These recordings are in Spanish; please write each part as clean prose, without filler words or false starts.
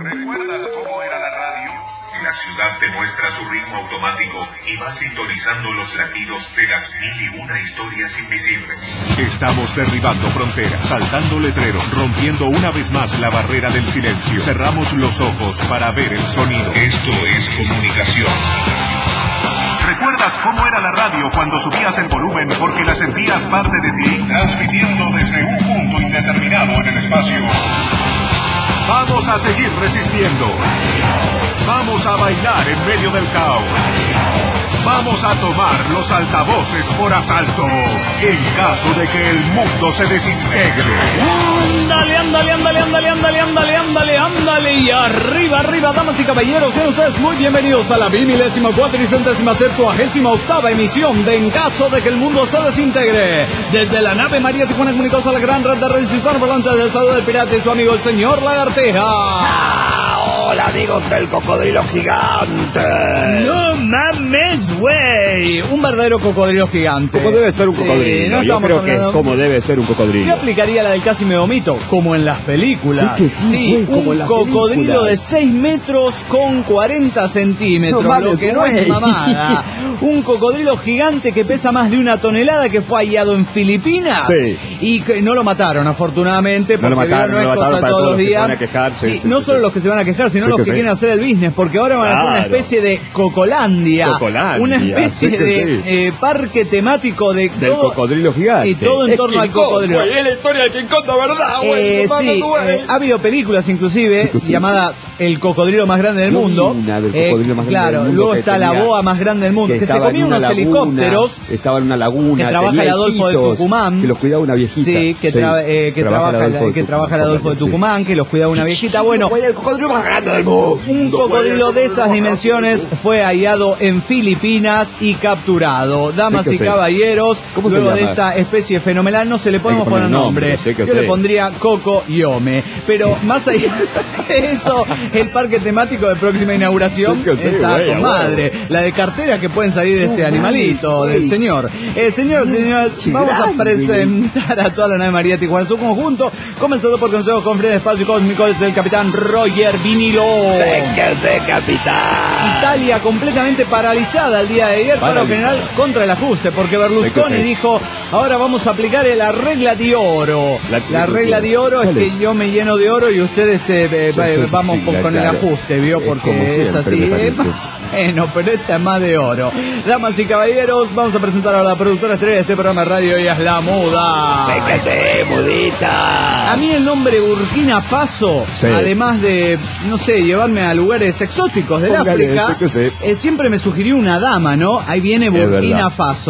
¿Recuerdas cómo era la radio? La ciudad te muestra su ritmo automático y va sintonizando los latidos de las 1001 historias invisibles. Estamos derribando fronteras, saltando letreros, rompiendo una vez más la barrera del silencio. Cerramos los ojos para ver el sonido. Esto es comunicación. ¿Recuerdas cómo era la radio cuando subías el volumen porque la sentías parte de ti? Transmitiendo desde un punto indeterminado en el espacio. Vamos a seguir resistiendo. Vamos a bailar en medio del caos. Vamos a tomar los altavoces por asalto en caso de que el mundo se desintegre. Ándale, ándale, ándale, ándale, ándale, ándale, ándale, ándale. Y arriba, arriba, damas y caballeros, sean ustedes muy bienvenidos a la 1478ª emisión de En caso de que el mundo se desintegre. Desde la nave María Tijuana comunicados a la gran red de redes hispanoparlantes del saludo del pirata y su amigo el señor Lagarteja. Hola amigos del cocodrilo gigante. No mames, güey. Un verdadero cocodrilo gigante. Como debe ser un cocodrilo. Sí, yo creo que es como debe ser un cocodrilo. Yo aplicaría la del casi me vomito, como en las películas. Sí, un cocodrilo de 6 metros con 40 centímetros, No, lo que no es mamada. Un cocodrilo gigante que pesa más de 1 tonelada que fue hallado en Filipinas. Sí. Y que no lo mataron, afortunadamente, porque no lo mataron, no es cosa de todos los días. No solo los que se van a quejar, sino los que quieren hacer el business, porque ahora van a hacer una especie de Cocolandia. Una especie de parque temático del cocodrilo gigante. Y todo en torno al cocodrilo. Es la historia de King Kong, de verdad, güey. Sí, ha habido películas inclusive llamadas El cocodrilo más grande del mundo. Claro, luego está La boa más grande del mundo, que se comía unos helicópteros. Estaba en una laguna. Que trabaja el Adolfo de Tucumán. Que los cuidaba una viejita. Sí, que trabaja el Adolfo de Tucumán, que los cuidaba una viejita. Bueno, el cocodrilo más grande del mundo. Un cocodrilo de esas dimensiones fue hallado en Filipinas y capturado. Damas y caballeros, luego de esta especie fenomenal no se le podemos poner nombre. Yo le pondría Coco Yome. Pero más allá de eso, el parque temático de próxima inauguración está con madre. La de cartera que pueden salir de ese animalito del señor. Señores, vamos a presentar a toda la nave María Tijuana en su conjunto, comenzando por Consejo con Fred Espacio Cósmico, es el capitán Roger Vinilo. Séquese, capitán. Italia completamente paralizada el día de ayer, paro general contra el ajuste, porque Berlusconi dijo, ahora vamos a aplicar la regla de oro. La regla de oro es que yo me lleno de oro y ustedes vamos con el ajuste, ¿vio? Porque es así. Bueno, pero esta es más de oro. Damas y caballeros, vamos a presentar a la productora estrella de este programa de radio, ella es la Muda. Séquese, mudita. A mí el nombre Burkina Faso, además de, no sé, llevarme a lugares exóticos del África, siempre me sugirió una dama, ¿no? Ahí viene Burkina Faso,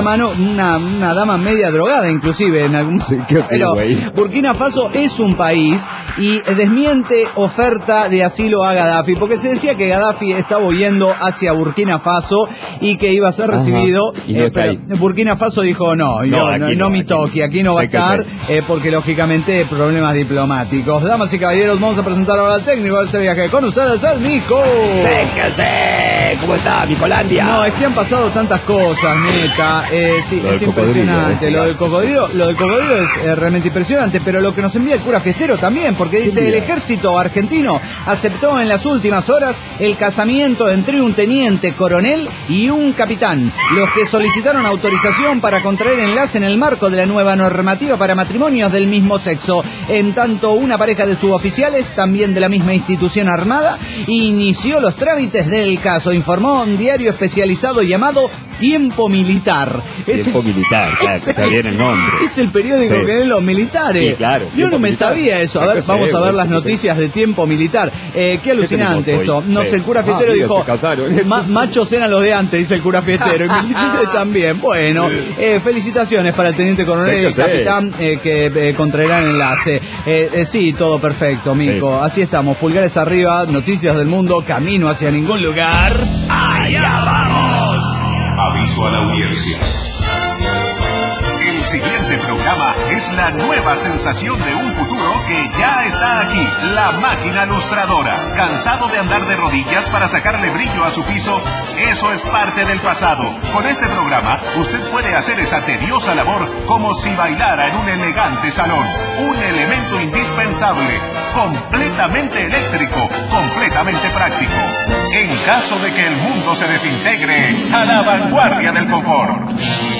una dama media drogada inclusive en algún pero Burkina Faso es un país y desmiente oferta de asilo a Gaddafi, porque se decía que Gaddafi estaba huyendo hacia Burkina Faso y que iba a ser recibido, pero Burkina Faso dijo no mi toque, aquí no va a estar, porque lógicamente problemas diplomáticos. Damas y caballeros, vamos a presentar ahora al técnico de este viaje. Con ustedes el Nico. Séquese. ¿Cómo está, Nicolandia? No, es que han pasado tantas cosas, neta. Sí, es impresionante. Lo del cocodrilo es realmente impresionante, pero lo que nos envía el cura fiestero también, porque dice, el ejército argentino aceptó en las últimas horas el casamiento entre un teniente coronel y un capitán, los que solicitaron autorización para contraer enlace en el marco de la nueva normativa para matrimonios del mismo sexo. En tanto, una pareja de suboficiales, también de la misma institución armada, inició los trámites del caso, informó un diario especializado llamado Tiempo Militar. Tiempo Militar, claro, está bien el nombre. Es el periódico que ven los militares. Sí, claro. Yo no me sabía eso. A ver, vamos a ver las noticias de Tiempo Militar. Qué alucinante esto. No sé, el cura fiestero dijo, machos eran los de antes, dice el cura fiestero, y militares también. Bueno, felicitaciones para el teniente coronel y el capitán que contraerán enlace. Sí, todo perfecto, Mico. Así estamos, pulgares arriba, noticias del mundo, camino hacia ningún lugar. ¡Allá vamos! Aviso a la audiencia. El siguiente programa es la nueva sensación de un futuro que ya está aquí. La máquina lustradora. ¿Cansado de andar de rodillas para sacarle brillo a su piso? Eso es parte del pasado. Con este programa, usted puede hacer esa tediosa labor como si bailara en un elegante salón. Un elemento indispensable, completamente eléctrico, completamente práctico. En caso de que el mundo se desintegre, a la vanguardia del confort.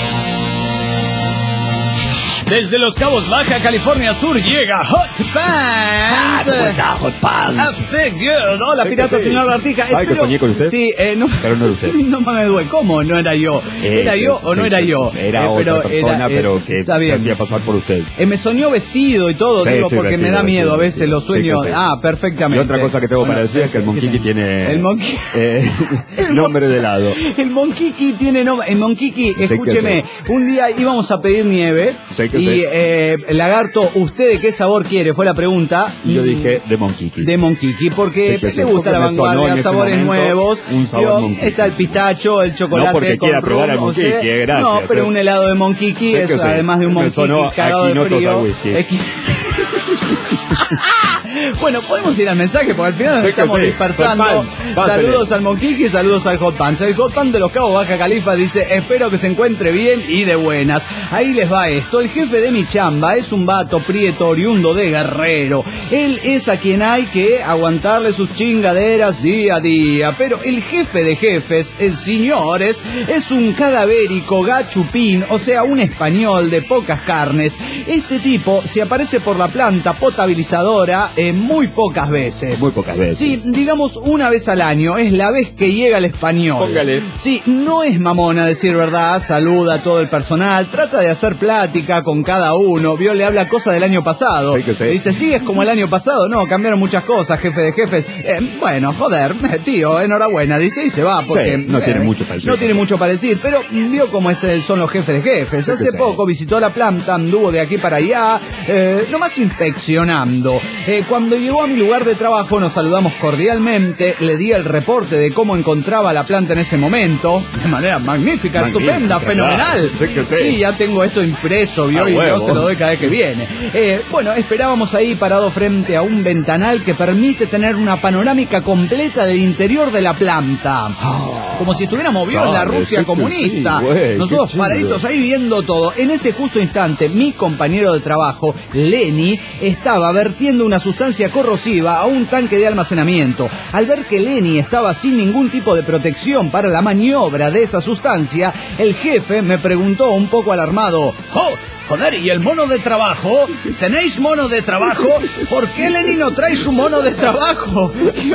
Desde Los Cabos, Baja California Sur, llega Hot Pants. ¿Cómo está, Hot Pants? Good. Hola, pirata, señor Artija. ¿Sabe que soñé con usted? Sí, no. Pero no era usted. No me duele. ¿Cómo no era yo? ¿Era yo o no era yo? Era otra persona, pero que se hacía pasar por usted. Me soñó vestido y todo, sí, digo, sí, porque me da miedo a veces los sueños. Sí. Perfectamente. Y otra cosa que tengo para decir es que el Monquiqui tiene... nombre de helado. El Monquiqui tiene nombre. El Monquiqui, escúcheme, un día íbamos a pedir nieve. Y Lagarto, ¿usted de qué sabor quiere? Fue la pregunta. Yo dije de Monquiqui. De Monquiqui, porque le gusta la vanguardia, sabores nuevos. Un sabor Monquiqui. Está el pistacho, el chocolate. No porque quiera probar al Monquiqui, gracias. No, pero un helado de Monquiqui es además de un Monquiqui cagado de frío. Bueno, podemos ir al mensaje porque al final nos estamos dispersando. Saludos al Monquiqui, saludos al Hot Pants. El Hot Pants de Los Cabos, Baja Califa, dice: espero que se encuentre bien y de buenas. Ahí les va esto. El jefe de mi chamba es un vato prieto oriundo de Guerrero. Él es a quien hay que aguantarle sus chingaderas día a día. Pero el jefe de jefes, señores, es un cadavérico gachupín, o sea, un español de pocas carnes. Este tipo se aparece por la planta potabilizadora muy pocas veces. Muy pocas veces. Sí, digamos una vez al año, es la vez que llega el español. Póngale. Sí, no es mamona, decir verdad, saluda a todo el personal, trata de hacer plática con cada uno, le habla cosas del año pasado. Sí, que sí. Dice, ¿sigues como el año pasado? No, cambiaron muchas cosas, jefe de jefes. Bueno, joder, tío, enhorabuena, dice, y se va, porque sí, no tiene mucho para decir. No tiene mucho para decir, pero vio cómo son los jefes de jefes. Sí, hace poco visitó la planta, anduvo de aquí para allá, nomás inspeccionando. Cuando llegó a mi lugar de trabajo nos saludamos cordialmente, le di el reporte de cómo encontraba la planta en ese momento, de manera magnífica, estupenda, fenomenal. Sí, ya tengo esto impreso, vio, y yo se lo doy cada vez que viene. Bueno, esperábamos ahí parado frente a un ventanal que permite tener una panorámica completa del interior de la planta. Como si estuviéramos vio en la Rusia comunista. Sí, nosotros paraditos ahí viendo todo. En ese justo instante, mi compañero de trabajo, Lenny, estaba vertiendo una sustancia corrosiva a un tanque de almacenamiento. Al ver que Lenny estaba sin ningún tipo de protección para la maniobra de esa sustancia, el jefe me preguntó un poco alarmado: ¡oh! Joder, ¿y el mono de trabajo? ¿Tenéis mono de trabajo? ¿Por qué Lenny no trae su mono de trabajo?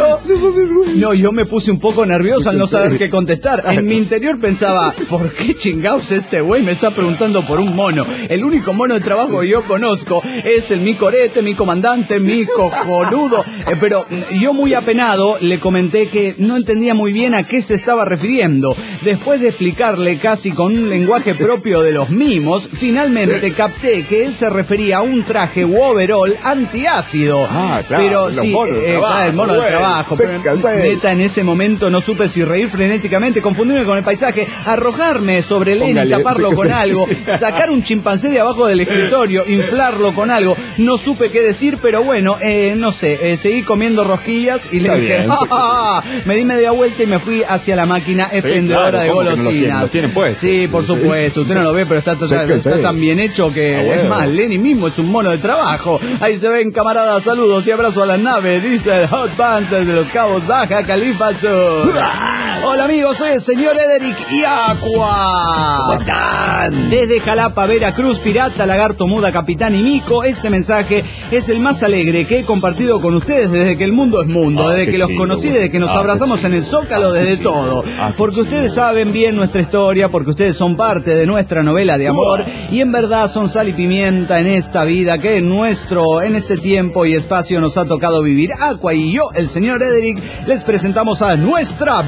Yo me puse un poco nervioso al no saber qué contestar. En mi interior pensaba, ¿por qué chingados este güey me está preguntando por un mono? El único mono de trabajo que yo conozco es el mi corete, mi comandante, mi cojonudo. Pero yo muy apenado le comenté que no entendía muy bien a qué se estaba refiriendo. Después de explicarle casi con un lenguaje propio de los mimos, finalmente capté que él se refería a un traje u overall antiácido. Claro. Pero sí, el mono de trabajo. Pero, neta, en ese momento no supe si reír frenéticamente, confundirme con el paisaje, arrojarme sobre Lenny, taparlo con algo, sacar un chimpancé de abajo del escritorio, inflarlo con algo. No supe qué decir, pero bueno, no sé, seguí comiendo rosquillas y le dije, me di media vuelta y me fui hacia la máquina expendedora de golosinas. ¿Los tienen pues? Sí, por supuesto. Usted no lo ve, pero está tan bien hecho que es más, Lenny mismo es un mono de trabajo. Ahí se ven, camaradas, saludos y abrazos a la nave, dice el Hot Pants de Los Cabos, Baja Califa Sur. Hola amigos, soy el señor Ederic y Aqua. Desde Jalapa, Veracruz, pirata, lagarto, muda, capitán y mico, este mensaje es el más alegre que he compartido con ustedes desde que el mundo es mundo, desde que los conocí, desde que nos abrazamos en el Zócalo, desde todo. Porque ustedes saben bien nuestra historia, porque ustedes son parte de nuestra novela de amor y en verdad son sal y pimienta en esta vida que en este tiempo y espacio nos ha tocado vivir. Aqua y yo, el señor Ederic, les presentamos a nuestra beba.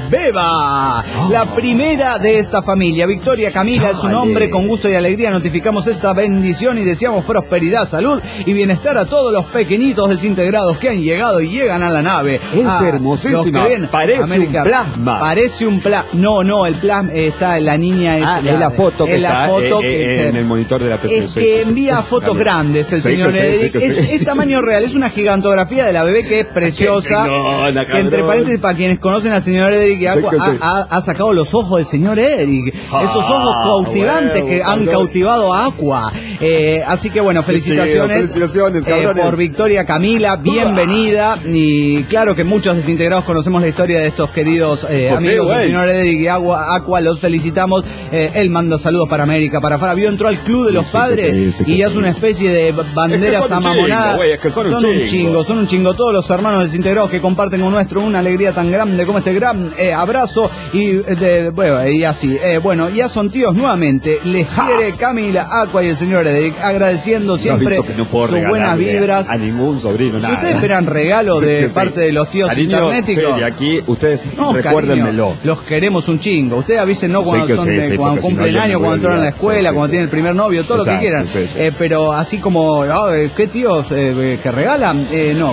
La primera de esta familia, Victoria Camila, es su nombre. Con gusto y alegría notificamos esta bendición y deseamos prosperidad, salud y bienestar a todos los pequeñitos desintegrados que han llegado y llegan a la nave. Es hermosísima. Parece un plasma. Parece un plasma. No, el plasma está la niña. Es la foto que está en el monitor de la PC. Es que envía fotos grandes el señor Ederic. Es tamaño real, es una gigantografía de la bebé que es preciosa. Que entre paréntesis, para quienes conocen al señor Ederic y Aqua, ha sacado los ojos del señor Ederic. Esos ojos cautivantes que han cautivado a Aqua. Así que bueno, felicitaciones por Victoria Camila, bienvenida. Y claro que muchos desintegrados conocemos la historia de estos queridos amigos del señor Ederic y Aqua, los felicitamos. Él manda saludos para América, para Fabio, entró al club de los padres y hace una especie de banderas amamonadas. Son un chingo todos los hermanos desintegrados que comparten con nuestro una alegría tan grande como este gran abrazo y así. Bueno, ya son tíos nuevamente. Les quiere Camila, Aqua y el señor Ederic, agradeciendo siempre sus buenas vibras. A ningún sobrino, nada. Si ustedes esperan regalos de parte de los tíos internéticos, aquí ustedes recuérdenmelo. Los queremos un chingo. Ustedes avísenos cuando cuando cumplen años, cuando entran a la escuela, cuando tienen el primer novio, todo lo que quieran. Pero así como, ¿qué tíos que regalan? No,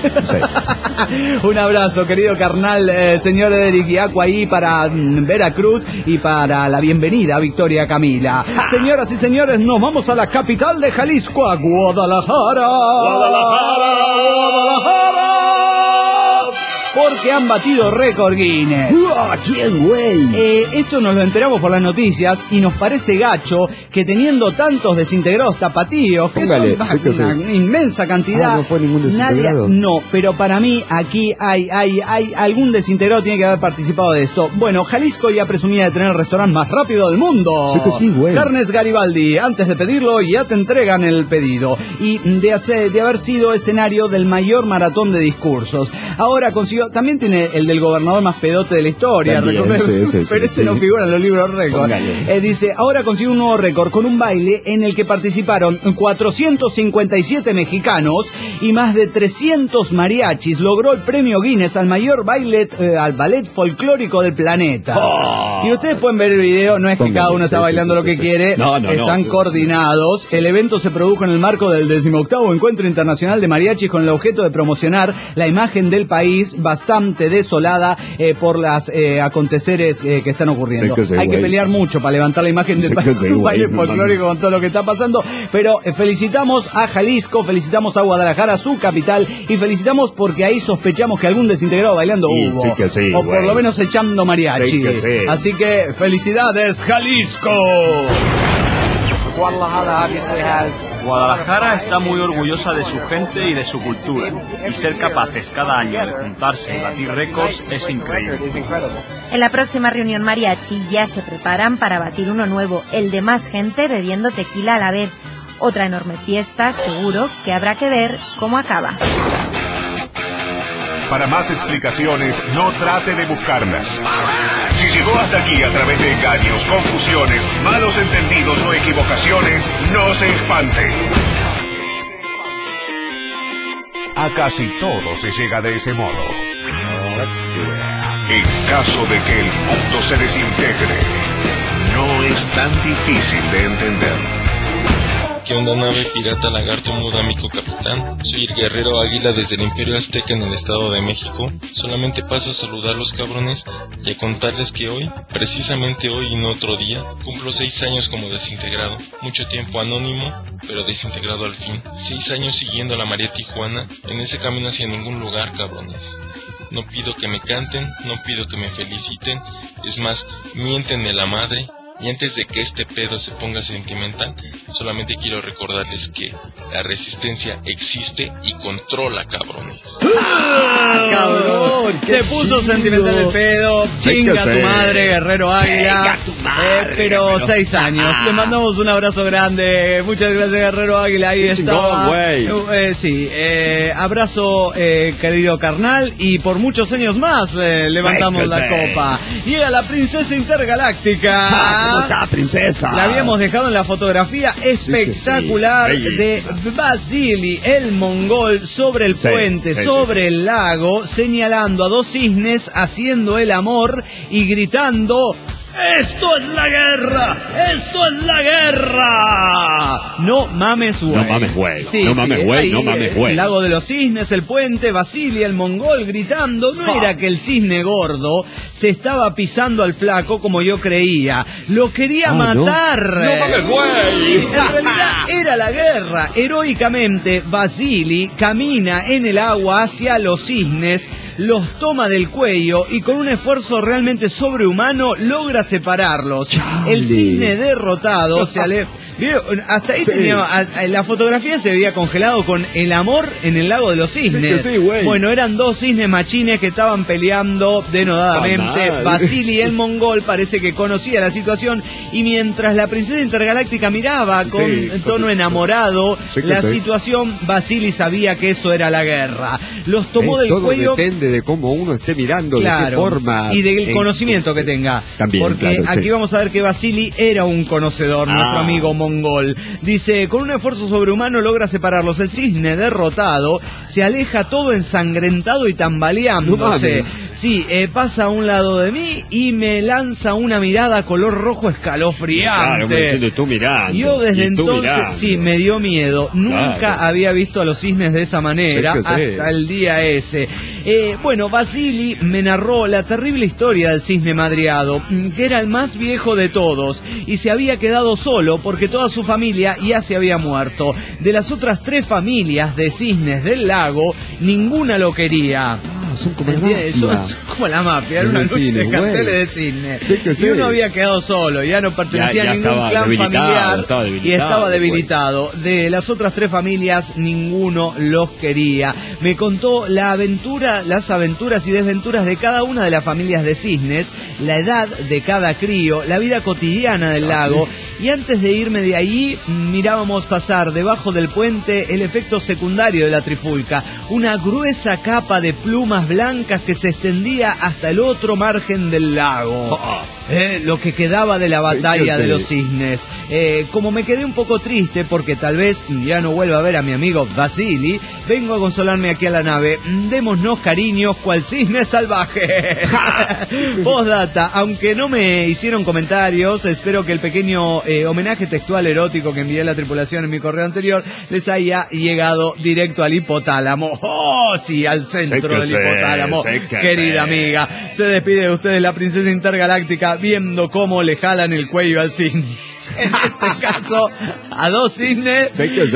Un abrazo, querido carnal, señor Ederic y Aqua, ahí para Veracruz y para la bienvenida a Victoria Camila. Señoras y señores, nos vamos a la capital de Jalisco, a Guadalajara. Porque han batido récord Guinness. ¿Quién, güey? Esto nos lo enteramos por las noticias y nos parece gacho que teniendo tantos desintegrados tapatíos, que son una inmensa cantidad, no fue ningún desintegrado. No, pero para mí aquí hay algún desintegrado tiene que haber participado de esto. Bueno, Jalisco ya presumía de tener el restaurante más rápido del mundo. Sí, güey. Carnes Garibaldi, antes de pedirlo ya te entregan el pedido. Y de haber sido escenario del mayor maratón de discursos. Ahora consiguió, también tiene el del gobernador más pedote de la historia, pero ese no figura en los libros récord. Dice, ahora consigue un nuevo récord con un baile en el que participaron 457 mexicanos y más de 300 mariachis. Logró el premio Guinness al mayor ballet folclórico del planeta. Y ustedes pueden ver el video, no es que cada uno está bailando lo que quiere, están coordinados. El evento se produjo en el marco del 18º Encuentro Internacional de Mariachis con el objeto de promocionar la imagen del país, bastante desolada por las aconteceres que están ocurriendo. Hay que pelear mucho para levantar la imagen del país, un baile folclórico con todo lo que está pasando, pero felicitamos a Jalisco, felicitamos a Guadalajara, su capital, y felicitamos porque ahí sospechamos que algún desintegrado bailando hubo, o por lo menos echando mariachi. Así que felicidades, Jalisco. Guadalajara está muy orgullosa de su gente y de su cultura, y ser capaces cada año de juntarse y batir récords es increíble. En la próxima reunión mariachi ya se preparan para batir uno nuevo, el de más gente bebiendo tequila a la vez. Otra enorme fiesta, seguro que habrá que ver cómo acaba. Para más explicaciones, no trate de buscarlas. Si llegó hasta aquí a través de engaños, confusiones, malos entendidos o equivocaciones, no se espante. A casi todo se llega de ese modo. En caso de que el mundo se desintegre, no es tan difícil de entender. ¿Qué onda, nave pirata lagarto mudámico capitán? Soy el guerrero águila desde el Imperio Azteca en el Estado de México. Solamente paso a saludar los cabrones y a contarles que hoy, precisamente hoy y no otro día, cumplo 6 años como desintegrado. Mucho tiempo anónimo, pero desintegrado al fin. 6 años siguiendo a la María Tijuana, en ese camino hacia ningún lugar, cabrones. No pido que me canten, no pido que me feliciten, es más, miéntenme la madre. Y antes de que este pedo se ponga sentimental, solamente quiero recordarles que la resistencia existe y controla, cabrones. ¡Cabrón! Se puso sentimental el pedo. Chinga tu madre, guerrero águila. Pero 6 años. Le mandamos un abrazo grande. Muchas gracias, Guerrero Águila. Ahí estaba. Sí, abrazo, querido carnal. Y por muchos años más levantamos la copa. Llega la princesa intergaláctica. ¿Cómo está, princesa? La habíamos dejado en la fotografía espectacular de Vasily, el mongol, sobre el puente, sobre el lago, señalando a 2 cisnes, haciendo el amor y gritando: ¡esto es la guerra! ¡Esto es la guerra! No mames, güey. No mames, güey. No mames, güey. No mames, güey. El lago de los cisnes, el puente, Vasily, el mongol, gritando. No era que el cisne gordo se estaba pisando al flaco como yo creía. Lo quería matar. No mames, güey. En realidad era la guerra. Heroicamente, Vasily camina en el agua hacia los cisnes, los toma del cuello y con un esfuerzo realmente sobrehumano logra separarlos. Chale. El cisne derrotado se aleja. Hasta ahí tenía, la fotografía se veía congelado con el amor en el lago de los cisnes. Bueno, eran 2 cisnes machines que estaban peleando denodadamente. Vasily, el mongol, parece que conocía la situación y mientras la princesa intergaláctica miraba con tono enamorado la situación, Vasily sabía que eso era la guerra. Los tomó del cuello. Depende de cómo uno esté mirando, de qué forma. Y del conocimiento que tenga. También, porque aquí vamos a ver que Vasily era un conocedor, nuestro amigo mongol. Dice: con un esfuerzo sobrehumano logra separarlos. El cisne derrotado se aleja todo ensangrentado y tambaleándose. Sí, pasa a un lado de mí y me lanza una mirada color rojo escalofriante. Claro, tú mirando. Yo desde entonces, me dio miedo. Nunca había visto a los cisnes de esa manera hasta el día ese. Bueno, Vasily me narró la terrible historia del cisne madreado, que era el más viejo de todos y se había quedado solo porque toda su familia ya se había muerto. De las otras 3 familias de cisnes del lago, ninguna lo quería. Son como la mafia. Son como la mafia, era una noche de carteles de cisne. Y uno había quedado solo, ya no pertenecía a ningún clan familiar y estaba debilitado. De las otras 3 familias, ninguno los quería. Me contó las aventuras y desventuras de cada una de las familias de cisnes, la edad de cada crío, la vida cotidiana del lago. Y antes de irme de ahí, mirábamos pasar debajo del puente el efecto secundario de la trifulca, una gruesa capa de plumas blancas que se extendía hasta el otro margen del lago. Lo que quedaba de la batalla de los cisnes. Como me quedé un poco triste porque tal vez ya no vuelva a ver a mi amigo Vasily, vengo a consolarme aquí a la nave. Démonos cariños cual cisne salvaje. Postdata, aunque no me hicieron comentarios, espero que el pequeño homenaje textual erótico que envié a la tripulación en mi correo anterior les haya llegado directo al hipotálamo. ¡Oh, sí! Al centro del hipotálamo. Querida amiga, se despide de ustedes la princesa intergaláctica viendo cómo le jalan el cuello al cisne. En este caso, a 2 cisnes,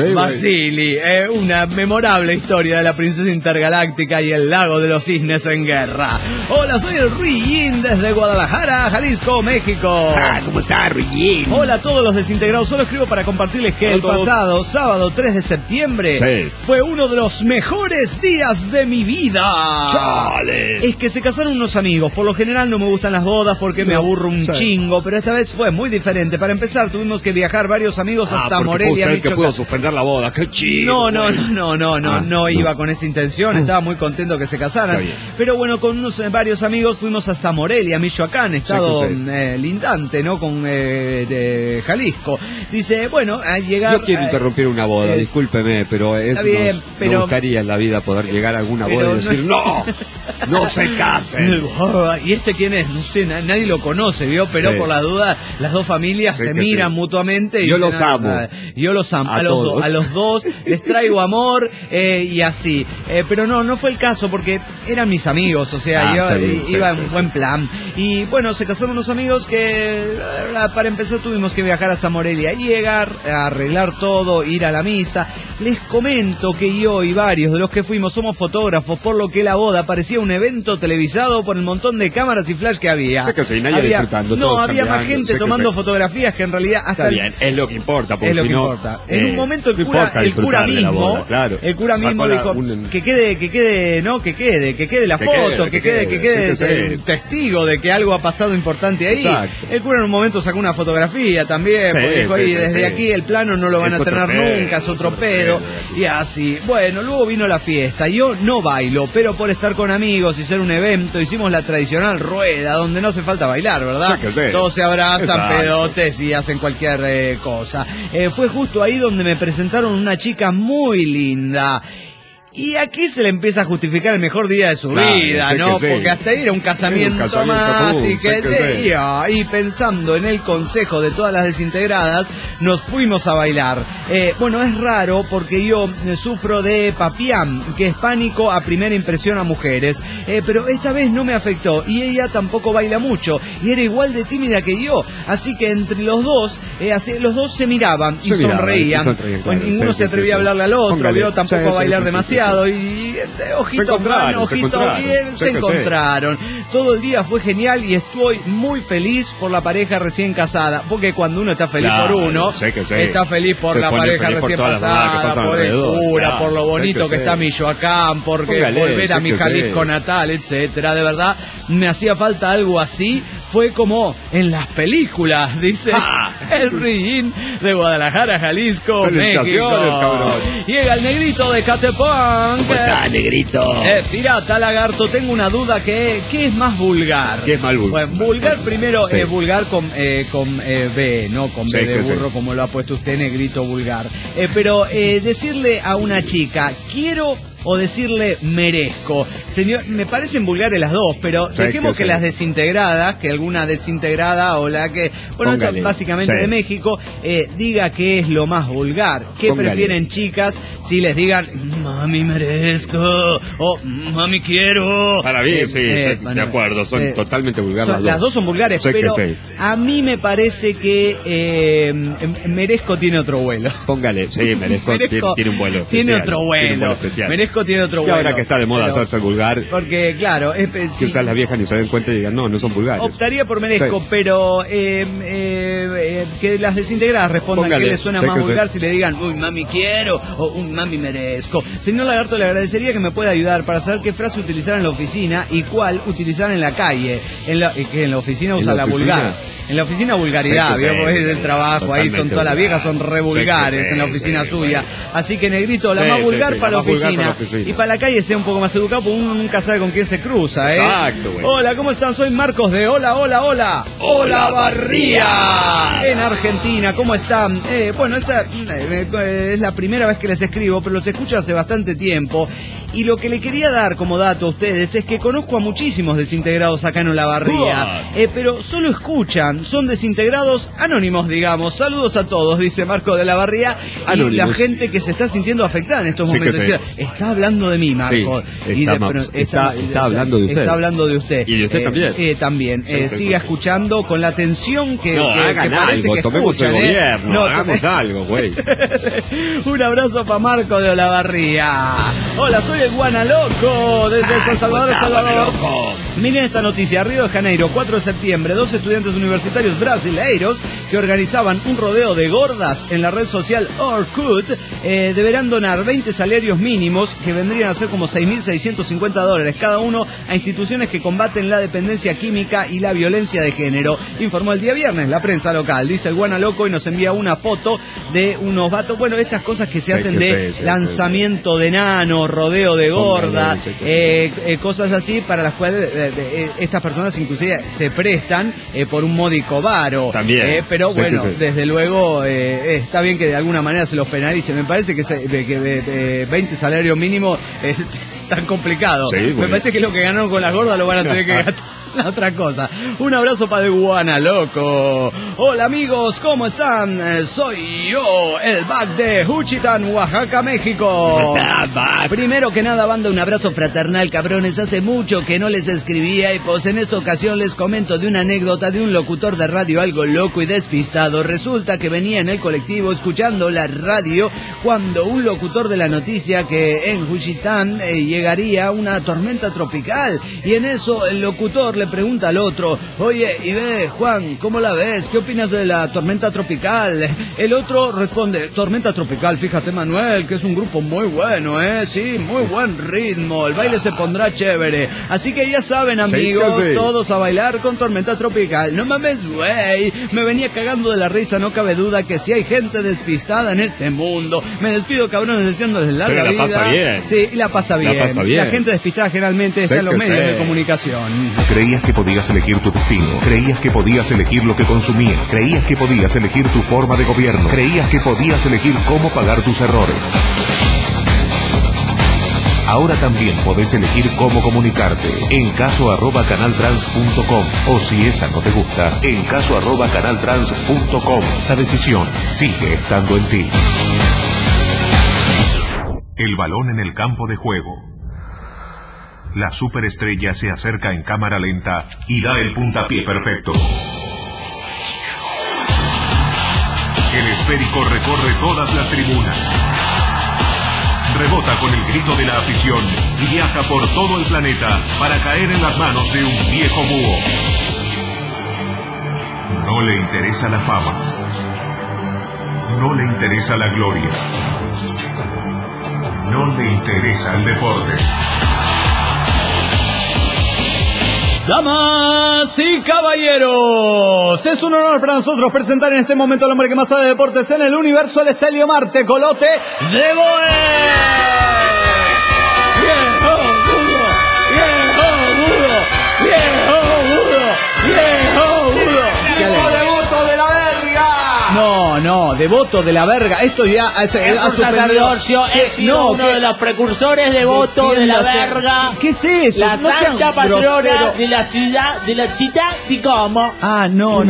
Vasily. Una memorable historia de la princesa intergaláctica y el lago de los cisnes en guerra. Hola, soy el Ruillín desde Guadalajara, Jalisco, México. ¿Cómo está, Ruillín? Hola a todos los desintegrados. Solo escribo para compartirles que el pasado sábado 3 de septiembre fue uno de los mejores días de mi vida. ¡Chale! Es que se casaron unos amigos. Por lo general no me gustan las bodas porque me aburro un chingo, pero esta vez fue muy diferente. Para empezar, tuvimos que viajar varios amigos hasta Morelia, Michoacán. Que pudo suspender la boda, qué chido. No iba con esa intención, estaba muy contento que se casaran. Pero bueno, con varios amigos fuimos hasta Morelia, Michoacán, estado lindante, ¿no? Con de Jalisco. Dice, bueno, al llegar... Yo quiero interrumpir una boda, discúlpeme, pero es bien, me gustaría en la vida poder llegar a alguna boda y decir, no se casen. ¿Y este quién es? No sé, nadie lo conoce, ¿vio? Pero por la duda, las 2 familias se miran mutuamente. Yo los amo. Yo los amo. A los dos les traigo amor y así. Pero no fue el caso porque eran mis amigos, o sea, yo iba en buen plan. Y bueno, se casaron unos amigos que para empezar tuvimos que viajar hasta Morelia, llegar, a arreglar todo, ir a la misa. Les comento que yo y varios de los que fuimos somos fotógrafos, por lo que la boda parecía un un evento televisado por el montón de cámaras y flash que había. Sé que sí, nadie disfrutando. No, había más gente tomando fotografías que en realidad hasta... Está bien, es lo que importa, porque es lo si que no... importa. En un momento el cura mismo, boda, claro. El cura mismo dijo que quede la foto, que quede testigo de que algo ha pasado importante ahí. Exacto. El cura en un momento sacó una fotografía también, porque dijo, y desde aquí el plano no lo van a tener nunca, es otro pedo, y así. Bueno, luego vino la fiesta. Yo no bailo, pero por estar con amigos y ser un evento, hicimos la tradicional rueda, donde no hace falta bailar, ¿verdad? Todos se abrazan, pedotes y hacen cualquier cosa. Fue justo ahí donde me presentaron una chica muy linda. Y aquí se le empieza a justificar el mejor día de su vida, ¿no? Porque hasta ahí era un casamiento más y pensando en el consejo de todas las desintegradas, nos fuimos a bailar. Bueno, es raro porque yo sufro de papiam, que es pánico a primera impresión a mujeres, pero esta vez no me afectó y ella tampoco baila mucho y era igual de tímida que yo, así que entre los dos se miraban y sonreían. Claro, ninguno se atrevía a hablarle al otro, yo tampoco a bailar demasiado. Y ojitos, se encontraron. Todo el día fue genial y estoy muy feliz por la pareja recién casada, porque cuando uno está feliz por uno, está feliz por la pareja recién casada, por el cura, por lo bonito que está Michoacán, porque volver a mi Jalisco natal, etcétera. De verdad, me hacía falta algo así. Fue como en las películas, dice el Rin de Guadalajara, Jalisco, México. Cabrón. Llega el negrito de Catepunk. ¿Cómo está, negrito? Pirata Lagarto, tengo una duda. ¿Qué es más vulgar? ¿Qué es más vulgar? Bueno, vulgar primero, vulgar con B, no con B de burro, como lo ha puesto usted, negrito vulgar. Pero decirle a una chica, quiero... o decirle merezco. Señor, me parecen vulgares las dos, pero dejemos que las desintegradas, que alguna desintegrada o la que, bueno, básicamente de México, diga qué es lo más vulgar. ¿Qué prefieren, chicas, si les digan mami merezco o mami quiero? Para mí, de acuerdo, son totalmente vulgares. Las dos son vulgares, pero a mí me parece que merezco tiene otro vuelo. Póngale, merezco tiene un vuelo especial. Tiene otro vuelo. Merezco tiene otro vuelo. Ahora que está de moda hacerse vulgar. Porque, claro, si usas las viejas ni se den cuenta y digan, no son vulgares. Optaría por merezco, pero que las desintegradas respondan que les suena más vulgar si le digan, uy, mami quiero, o mami merezco. Señor Lagarto, le agradecería que me pueda ayudar para saber qué frase utilizar en la oficina y cuál utilizar en la calle. Que en la oficina usa la vulgar. En la oficina vulgaridad, porque es del trabajo, ahí son todas las viejas, son re vulgares en la oficina suya. Así que, negrito, la más vulgar para la oficina. Y para la calle sea un poco más educado, porque uno nunca sabe con quién se cruza, Exacto, güey. Hola, ¿cómo están? Soy Marcos de Hola Barría, en Argentina. ¿Cómo están? Bueno, esta es la primera vez que les escribo, pero los escucho hace bastante tiempo. Y lo que le quería dar como dato a ustedes es que conozco a muchísimos desintegrados acá en Olavarría, pero solo escuchan, son desintegrados anónimos, digamos. Saludos a todos, dice Marco de Olavarría, y la gente que se está sintiendo afectada en estos momentos. Está hablando de mí, Marco. Está hablando de usted. Está hablando de usted. Y de usted también. También. Siga escuchando con la atención que hagan algo, que tomemos escuchan, el gobierno, hagamos algo, güey. Un abrazo para Marco de Olavarría. Hola, soy el Guana Loco desde San Salvador, Salvador. Miren esta noticia. Río de Janeiro, 4 de septiembre, 2 estudiantes universitarios brasileiros que organizaban un rodeo de gordas en la red social Orkut deberán donar 20 salarios mínimos, que vendrían a ser como $6.650 cada uno, a instituciones que combaten la dependencia química y la violencia de género, informó el día viernes la prensa local. Dice el Guana Loco y nos envía una foto de unos vatos. Bueno, estas cosas que se hacen de lanzamiento de enanos, rodeo de gordas, cosas así, para las cuales estas personas inclusive se prestan por un módico varo. También. Pero bueno, desde luego está bien que de alguna manera se los penalice. Me parece que 20 salarios mínimos es tan complicado. Me parece que lo que ganaron con las gordas lo van a tener que gastar. la otra cosa. Un abrazo para el Guana Loco. Hola amigos, ¿cómo están? Soy yo, el Bac de Juchitán, Oaxaca, México. Primero que nada, banda, un abrazo fraternal, cabrones. Hace mucho que no les escribía y pues en esta ocasión les comento de una anécdota de un locutor de radio algo loco y despistado. Resulta que venía en el colectivo escuchando la radio cuando un locutor de la noticia que en Juchitán llegaría una tormenta tropical, y en eso el locutor le pregunta al otro: oye, y ve, Juan, ¿cómo la ves? ¿Qué opinas de la tormenta tropical? El otro responde: tormenta tropical, fíjate, Manuel, que es un grupo muy bueno, sí, muy buen ritmo, el baile se pondrá chévere. Así que ya saben, amigos, sí. Todos a bailar con tormenta tropical. No mames, güey, me venía cagando de la risa, no cabe duda que si hay gente despistada en este mundo. Me despido, cabrones, deseándoles larga vida. Pero la pasa bien. Sí, la pasa bien. La gente despistada generalmente está en los medios de comunicación. Creías que podías elegir tu destino. Creías que podías elegir lo que consumías. Creías que podías elegir tu forma de gobierno. Creías que podías elegir cómo pagar tus errores. Ahora también podés elegir cómo comunicarte. En caso@canaltrans.com. O si esa no te gusta, en caso@canaltrans.com. La decisión sigue estando en ti. El balón en el campo de juego. La superestrella se acerca en cámara lenta y da el puntapié perfecto. El esférico recorre todas las tribunas. Rebota con el grito de la afición y viaja por todo el planeta para caer en las manos de un viejo búho. No le interesa la fama. No le interesa la gloria. No le interesa el deporte. Damas y caballeros, es un honor para nosotros presentar en este momento al hombre que más sabe de deportes en el universo. Él es Eliomar Tecolote de Boe. ¡Viejo Budo! ¡Viejo Budo! ¡Viejo Budo! ¡Viejo Budo! ¡Devoto de la verga! No, devoto de la verga. Esto ya ha suspendido. He sido uno de los precursores de voto de la verga. ¿Qué es eso? La santa patrona de la ciudad, de la città di Como. No.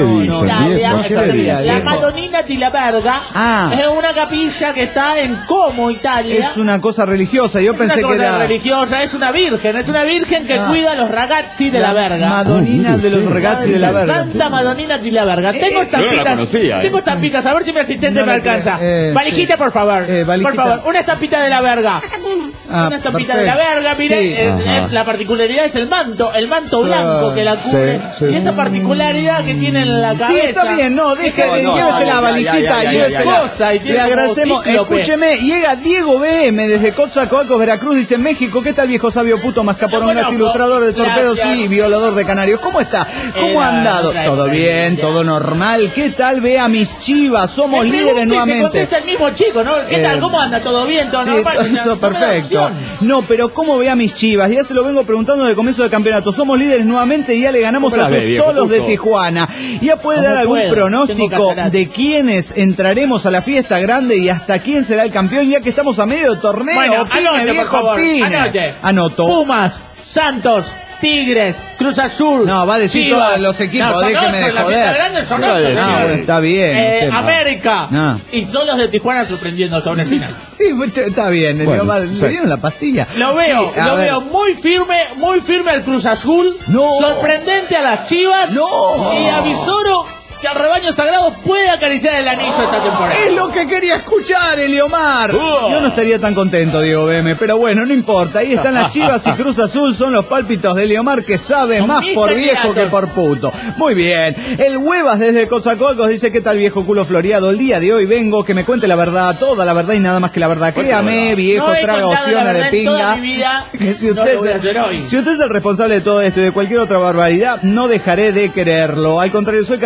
La Madonnina di la Verga es una capilla que está en Como, Italia. Es una cosa religiosa. Yo pensé que era religiosa. Es una virgen que cuida a los ragazzi de la verga. Madonnina de los ragazzi de la verga. Santa Madonnina di la Verga. Tengo estampitas, a ver si mi asistente me alcanza. Valijita, por favor. Por favor, una estampita de la verga. Una estampita de la verga, mire, la particularidad es el manto blanco que la cubre. Y esa particularidad que tiene en la cabeza. Sí, está bien, llévese la valijita, llévesela. Le agradecemos. Escúcheme, llega Diego BM desde Coatzacoalcos, Veracruz, dice: México, ¿qué tal, viejo sabio puto mascaporongas, ilustrador de torpedos y violador de canarios? ¿Cómo está? ¿Cómo ha andado? Todo bien, todo normal. ¿Qué tal? Ve a mis Chivas, somos líderes nuevamente. Se contesta el mismo chico, ¿no? ¿Qué tal? ¿Cómo anda? ¿Todo bien? ¿Todo normal? Todo perfecto. No, pero ¿cómo ve a mis Chivas? Ya se lo vengo preguntando de comienzo de campeonato. Somos líderes nuevamente y ya le ganamos a los Solos de Tijuana. ¿Ya puede dar algún pronóstico de quiénes entraremos a la fiesta grande y hasta quién será el campeón, ya que estamos a medio torneo? Bueno, anote, por favor. Anoto. Pumas, Santos, Tigres, Cruz Azul. No, va a decir Chivas, todos los equipos, déjeme de joder. Está bien. América. Y Solos de Tijuana sorprendiendo hasta una final. Está bien, le dieron la pastilla. Lo veo muy firme al Cruz Azul. Sorprendente a las Chivas. Y avisoro que al rebaño sagrado puede acariciar el anillo esta temporada. Es lo que quería escuchar, Eliomar. Yo no estaría tan contento, Diego BM, pero bueno, no importa. Ahí están las Chivas y Cruz Azul, son los pálpitos de Eliomar, que sabe más por viejo que por puto. Muy bien. El Huevas desde Coatzacoalcos dice: ¿qué tal, viejo culo floreado? El día de hoy vengo que me cuente la verdad, toda la verdad y nada más que la verdad. Créame, viejo, traga opciones de pinga. Si usted es el responsable de todo esto y de cualquier otra barbaridad, no dejaré de quererlo. Al contrario, soy capaz de mandar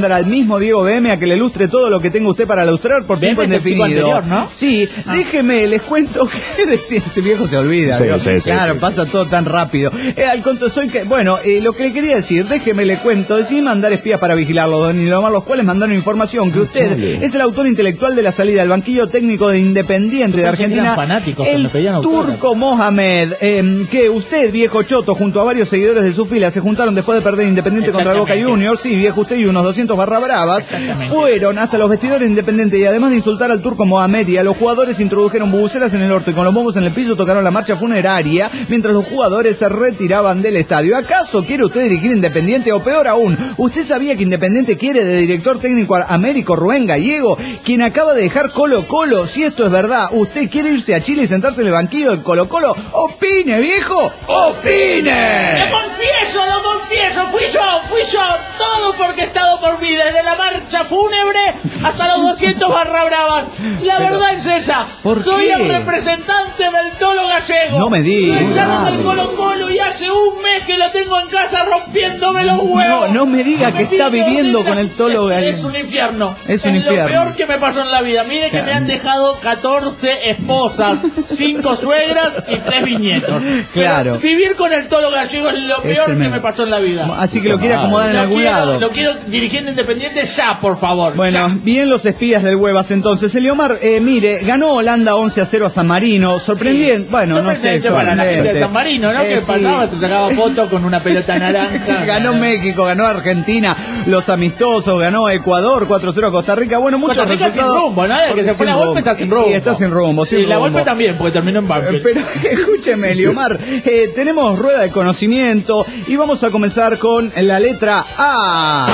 mandar al mismo Diego BM a que le ilustre todo lo que tenga usted para ilustrar por tiempo indefinido. Anterior, ¿no? Sí, déjeme, les cuento que decía, ese viejo se olvida. Claro, pasa todo tan rápido. Al conto soy que, bueno, lo que le quería decir, déjeme le cuento, decidí mandar espías para vigilarlo, don Nilomar, los cuales mandaron información que usted es el autor intelectual de la salida del banquillo técnico de Independiente de Argentina, el turco Mohamed, que usted, viejo choto, junto a varios seguidores de su fila, se juntaron después de perder Independiente contra el Boca Juniors, sí, viejo, usted y unos 200 barra bravas, fueron hasta los vestidores de Independiente y además de insultar al turco Mohamed y a los jugadores, introdujeron bubucelas en el orto y con los bombos en el piso tocaron la marcha funeraria mientras los jugadores se retiraban del estadio. ¿Acaso quiere usted dirigir Independiente? O peor aún, ¿usted sabía que Independiente quiere de director técnico a Américo Rubén Gallego, quien acaba de dejar Colo-Colo? Si esto es verdad, ¿usted quiere irse a Chile y sentarse en el banquillo del Colo-Colo? ¡Opine, viejo! ¡Opine! ¡Lo confieso! ¡Fui yo! Todo porque he estado por mí, desde la marcha fúnebre hasta los 200 barra bravas. La verdad es esa. Soy el representante del Tolo Gallego. No me digas. Lo echaron del Colo-Colo y hace un mes que lo tengo en casa rompiéndome los huevos. No me diga que está viviendo con el Tolo Gallego. Es un infierno. Es un infierno. Lo peor que me pasó en la vida. Mire que me han dejado 14 esposas, 5 suegras y 3 bisnietos. Claro. Pero vivir con el Tolo Gallego es lo peor que me pasó en la vida. Así que lo quiere acomodar en algún lado. Lo quiero dirigiendo Independiente ya, por favor. Bueno, bien los espías del Huevas entonces. Eliomar, mire, ganó Holanda 11-0 a San Marino. Sorprendiente. Bueno, no sé. Para la gente de San Marino, ¿no? ¿Qué pasaba? Se sacaba fotos con una pelota naranja. Ganó México, ganó Argentina, los amistosos, ganó Ecuador 4-0 a Costa Rica. Bueno, muchos Costa Rica resultados. Sin rumbo, ¿no? Que se fue la golpe está sin rumbo. Y está sin rumbo, sí. La golpe también, porque terminó en Banfield. Pero escúcheme, Eliomar, tenemos rueda de conocimiento y vamos a comenzar con la letra A.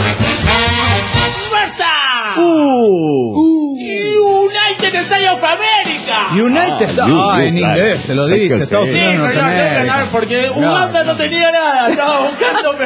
¡Basta! United States of America. United en inglés se lo dice, Estados Unidos no ganar porque Uganda no tenía nada, estaba buscando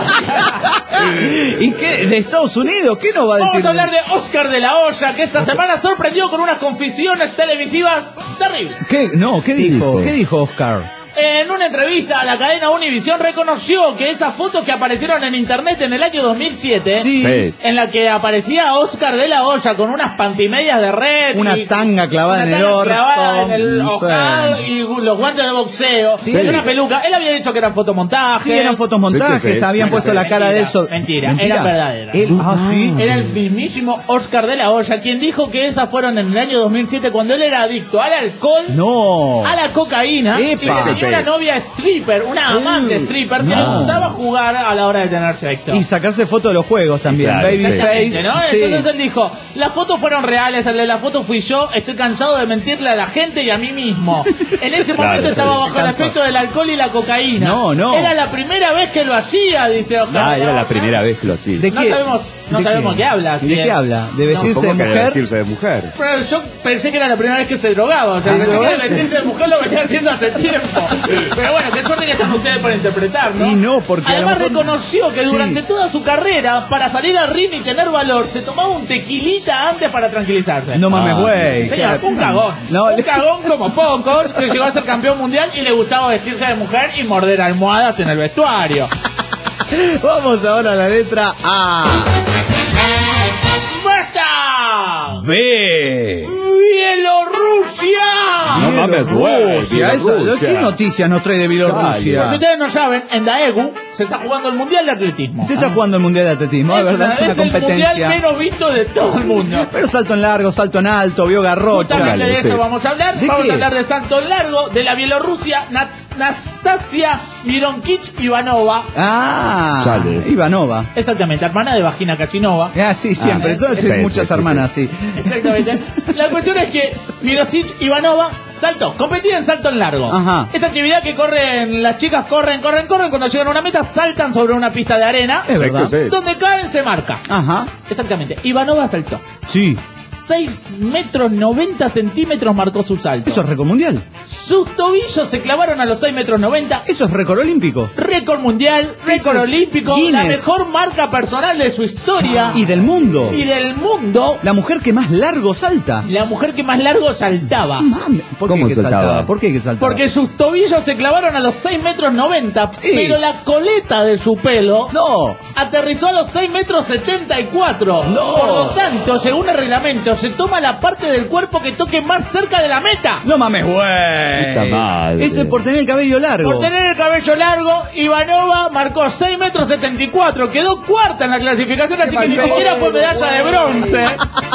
¿Y qué? ¿De Estados Unidos? ¿Qué nos va a decir? Vamos a hablar de Oscar de la Hoya, que esta semana sorprendió con unas confesiones televisivas terribles. ¿Qué? No, ¿qué dijo? ¿Qué dijo Oscar? En una entrevista a la cadena Univision reconoció que esas fotos que aparecieron en internet en el año 2007, en la que aparecía Oscar de la Hoya con unas pantimedias de red, una tanga clavada en el ojal y los guantes de boxeo, y una peluca, él había dicho que eran fotomontajes. Sí, eran fotomontajes, habían puesto la cara de eso. Mentira, eran verdaderas. ¿Sí? Era el mismísimo Oscar de la Hoya quien dijo que esas fueron en el año 2007 cuando él era adicto al alcohol, a la cocaína, una novia stripper, una amante stripper que le gustaba jugar a la hora de tener sexo. Y sacarse fotos de los juegos también. Claro, Babyface, ¿no? Entonces él dijo, las fotos fueron reales, el de la foto fui yo, estoy cansado de mentirle a la gente y a mí mismo. En ese momento estaba bajo el efecto del alcohol y la cocaína. No. Era la primera vez que lo hacía, dice Oscar. Era la primera vez que lo hacía. No sabemos qué habla. ¿De qué habla? ¿De vestirse de mujer? Pero yo pensé que era la primera vez que se drogaba. O sea, pensé que vestirse de mujer lo venía haciendo hace tiempo. Pero bueno, qué suerte que están ustedes para interpretar, ¿no? Y no, porque además reconoció que durante toda su carrera, para salir al ring y tener valor, se tomaba un tequilita antes para tranquilizarse. No mames, güey. Un cagón. Un cagón como pocos, que llegó a ser campeón mundial y le gustaba vestirse de mujer y morder almohadas en el vestuario. Vamos ahora a la letra A. ¡Basta! B. ¡Bielorrusia! No mames, Bielorrusia. ¿Qué noticias nos trae de Bielorrusia? Si ustedes no saben, en Daegu se está jugando el Mundial de Atletismo. Se está jugando el Mundial de Atletismo, es verdad, es una competencia. El Mundial menos visto de todo el mundo. Pero salto en largo, salto en alto, vio garrocha. Justamente de eso vamos a hablar. Vamos a hablar de salto en largo, de la Bielorrusia, Nastasia Mironkich Ivanova. Ivanova. Exactamente, hermana de Vagina Kachinova. Sí, siempre. Muchas hermanas, sí. Exactamente. La cuestión es que Mironkich Ivanova saltó, competía en salto en largo. Ajá. Esa actividad que corren, las chicas corren, cuando llegan a una meta saltan sobre una pista de arena, es verdad. Donde caen se marca. Ajá. Exactamente. Ivanova saltó. Sí. 6,90 m marcó su salto. Eso es récord mundial. Sus tobillos se clavaron a los 6,90 m. Eso es récord olímpico. Récord mundial, récord olímpico, Guinness. La mejor marca personal de su historia. Y del mundo. Y del mundo. La mujer que más largo salta. La mujer que más largo saltaba. ¿Cómo saltaba? ¿Por qué saltaba? Porque sus tobillos se clavaron a los 6,90 m, pero la coleta de su pelo aterrizó a los 6,74 m. Por lo tanto, según el reglamento, se toma la parte del cuerpo que toque más cerca de la meta. No mames, güey. Eso es por tener el cabello largo. Por tener el cabello largo, Ivanova marcó 6,74 m. Quedó cuarta en la clasificación, así que ni siquiera fue medalla de bronce.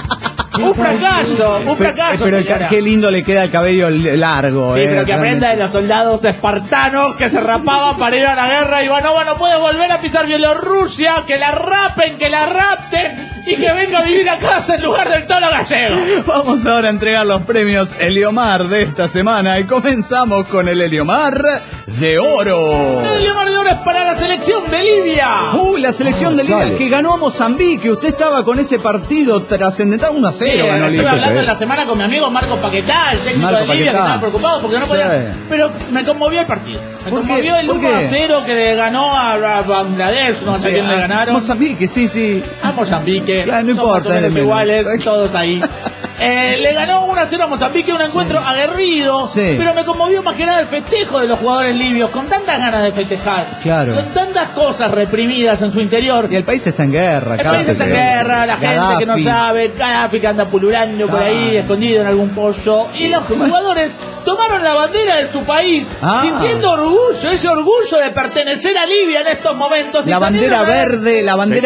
Un fracaso. Pero qué lindo le queda el cabello largo. Sí, pero que aprenda de los soldados espartanos que se rapaban para ir a la guerra. Ivanova no puede volver a pisar Bielorrusia. Que la rapen, que la rapten y que venga a vivir a casa en lugar del toro gallego. Vamos ahora a entregar los premios Heliomar de esta semana y comenzamos con el Heliomar de Oro. El Heliomar de Oro es para la selección de Libia. La selección de Libia que ganó a Mozambique. Usted estaba con ese partido trascendental 1-0. Estuve hablando en la semana con mi amigo Marco Paquetá, el técnico de Libia, que estaba preocupado porque no podía. Pero me conmovió el partido. Me conmovió el 1-0 que le ganó a Bangladesh, no sé a quién le ganaron. Mozambique, sí. A Mozambique. Claro, no importa, iguales, todos ahí. Le ganó 1-0 a Mozambique, un encuentro aguerrido, pero me conmovió más que nada el festejo de los jugadores libios, con tantas ganas de festejar, con tantas cosas reprimidas en su interior. Y el país está en guerra. El país está en guerra, la gente que no sabe, Gaddafi que anda pululando por ahí, escondido en algún pozo, y los jugadores tomaron la bandera de su país, sintiendo orgullo, ese orgullo de pertenecer a Libia en estos momentos. La bandera verde,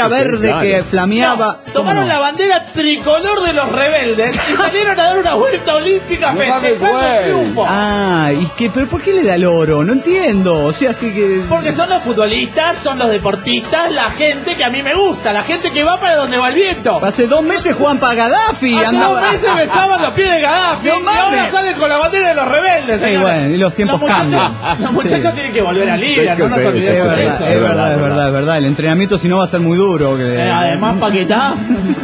que flameaba. Tomaron la bandera tricolor de los rebeldes y salieron a dar una vuelta olímpica festejando el triunfo. ¿Pero por qué le da el oro? No entiendo. O sea, así que... Porque son los futbolistas, son los deportistas, la gente que a mí me gusta, la gente que va para donde va el viento. Hace 2 meses juegan para Gaddafi. Hace 2 meses besaban los pies de Gaddafi y ahora salen con la bandera de los rebeldes. Y los tiempos cambian. Los muchachos tienen que volver a Libia, no nos olvidemos de eso. Es verdad. El entrenamiento si no va a ser muy duro. Además, Paquetá,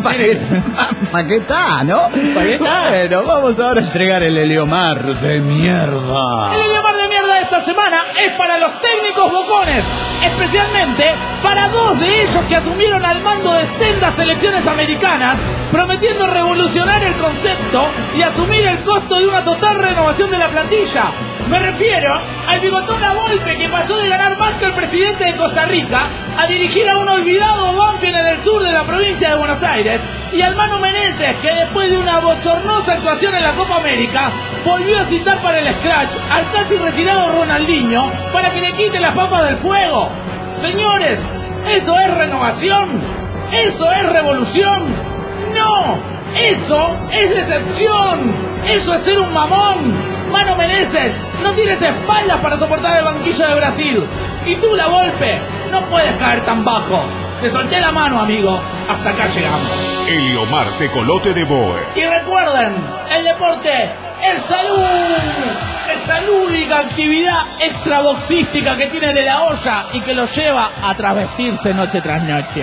¿no? Bueno, vamos ahora a entregar el Heliomar de mierda. El Heliomar de mierda de esta semana es para los técnicos bocones, especialmente para 2 de ellos que asumieron al mando de sendas selecciones americanas, prometiendo revolucionar el concepto y asumir el costo de una total renovación de la plantilla. Me refiero al bigotón Lavolpe, que pasó de ganar más que el presidente de Costa Rica a dirigir a un olvidado Banfield en el sur de la provincia de Buenos Aires, y al Manu Meneses, que después de una bochornosa actuación en la Copa América volvió a citar para el scratch al casi retirado Ronaldinho para que le quite las papas del fuego. Señores, ¿eso es renovación? ¿Eso es revolución? ¡No! ¡Eso es decepción! ¡Eso es ser un mamón! Manu Meneses, no tienes espaldas para soportar el banquillo de Brasil. Y tú, Lavolpe, no puedes caer tan bajo. Te solté la mano, amigo. Hasta acá llegamos. Heliomar Tecolote de Boe. Y recuerden, el deporte es salud. Esa lúdica actividad extraboxística que tiene de la olla y que lo lleva a travestirse noche tras noche.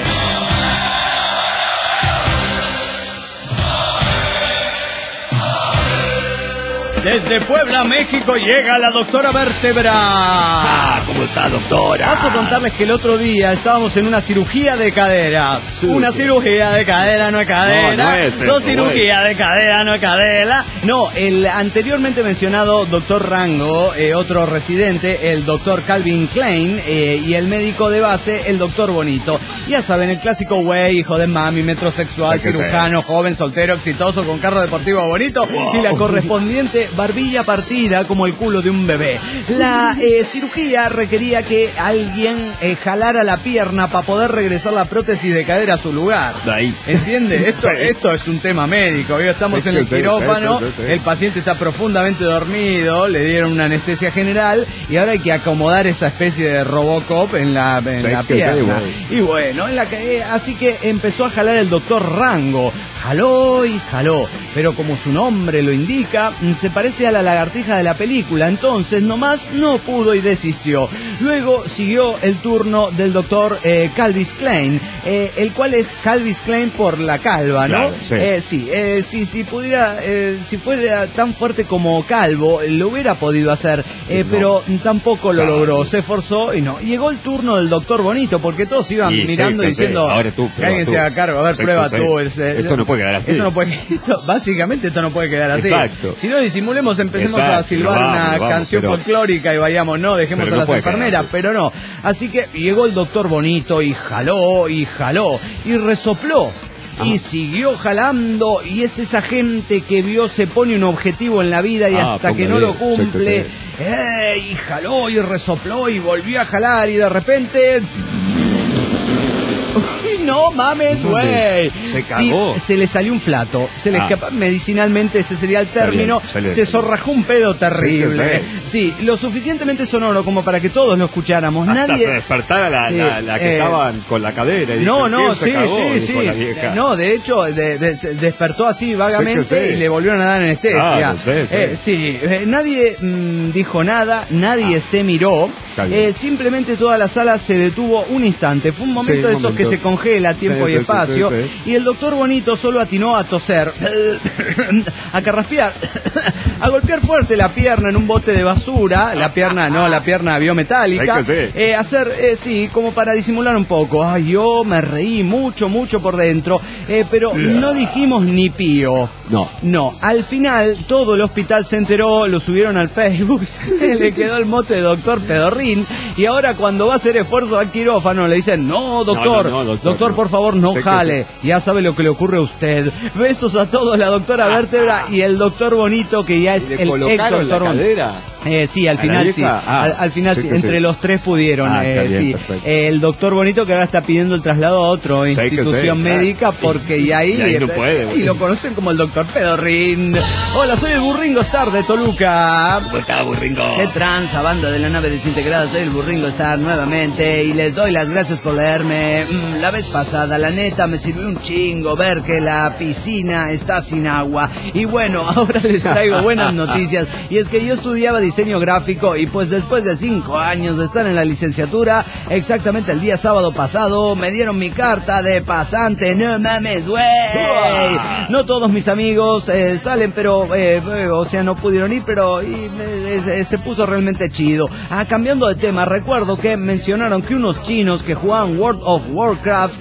Desde Puebla, México, llega la doctora Vértebra. ¿Cómo está, doctora? Vamos a contarles que el otro día estábamos en una cirugía de cadera. Una cirugía de cadera no es cadera. No cirugía de cadera no es cadera. No, el anteriormente mencionado doctor Rango, otro residente, el doctor Calvin Klein, y el médico de base, el doctor Bonito. Ya saben, el clásico güey, hijo de mami, metrosexual, cirujano, joven, soltero, exitoso, con carro deportivo bonito, y la correspondiente barbilla partida como el culo de un bebé. La cirugía requería que alguien jalara la pierna para poder regresar la prótesis de cadera a su lugar. ¿Entiende? Esto es un tema médico. Hoy estamos en el quirófano, el paciente está profundamente dormido, le dieron una anestesia general y ahora hay que acomodar esa especie de Robocop en la pierna. Y bueno, así que empezó a jalar el doctor Rango. jaló y jaló, pero como su nombre lo indica, se parece a la lagartija de la película, entonces nomás no pudo y desistió. Luego siguió el turno del doctor Calvis Klein, el cual es Calvis Klein por la calva, ¿no? Claro, sí. Si pudiera, si fuera tan fuerte como Calvo, lo hubiera podido hacer, pero tampoco lo logró, se esforzó y no. Llegó el turno del doctor Bonito, porque todos iban mirando y diciendo, ahora tú, que alguien se haga cargo, a ver, prueba tú. Esto no puede quedar así. Básicamente esto no puede quedar así. Exacto. Si no disimulemos, empecemos a silbar una canción folclórica y vayamos, no, dejemos a las enfermeras, pero no. Así que llegó el doctor Bonito y jaló y resopló. Y siguió jalando, y es esa gente que se pone un objetivo en la vida y hasta que no lo cumple, y jaló y resopló y volvió a jalar y de repente... No mames, güey. Se cagó. Sí, se le salió un flato. Se le escapó. Medicinalmente ese sería el término. Se zorrajó un pedo terrible. Sí, lo suficientemente sonoro como para que todos lo escucháramos. Hasta nadie se despertara la que estaban con la cadera. Y sí. No, de hecho, despertó así vagamente y le volvieron a dar anestesia. Nadie dijo nada, nadie se miró. Simplemente toda la sala se detuvo un instante. Fue un momento de esos que se congela tiempo y espacio, y el doctor Bonito solo atinó a toser, a carraspear, a golpear fuerte la pierna en un bote de basura, la pierna biometálica, hacer, como para disimular un poco. Ay, yo me reí mucho por dentro, pero no dijimos ni pío. No, al final todo el hospital se enteró, lo subieron al Facebook, le quedó el mote de doctor Pedorrín, y ahora cuando va a hacer esfuerzo al quirófano le dicen, no, doctor, por favor, no jale. Ya sabe lo que le ocurre a usted. Besos a todos, la doctora Vértebra y el doctor Bonito, que ya es el ex doctor Bonito. Sí, al final sí. Al final sí. Entre los tres pudieron. Sí. El doctor Bonito, que ahora está pidiendo el traslado a otra institución médica, porque y ahí no puede, y lo conocen como el doctor Pedorrín. Hola, soy el Burringo Star de Toluca. ¿Cómo está, Burringo? ¿Qué tranza, banda de la nave desintegrada? Soy el Burringo Star nuevamente y les doy las gracias por leerme. La vez pasada, la neta, me sirvió un chingo ver que la piscina está sin agua. Y bueno, ahora les traigo buenas noticias. Y es que yo estudiaba diseño gráfico y pues después de 5 años de estar en la licenciatura, exactamente el día sábado pasado, me dieron mi carta de pasante. No mames, güey. No todos mis amigos salen, pero, o sea, no pudieron ir, pero se puso realmente chido. Cambiando de tema, recuerdo que mencionaron que unos chinos que jugaban World of Warcraft,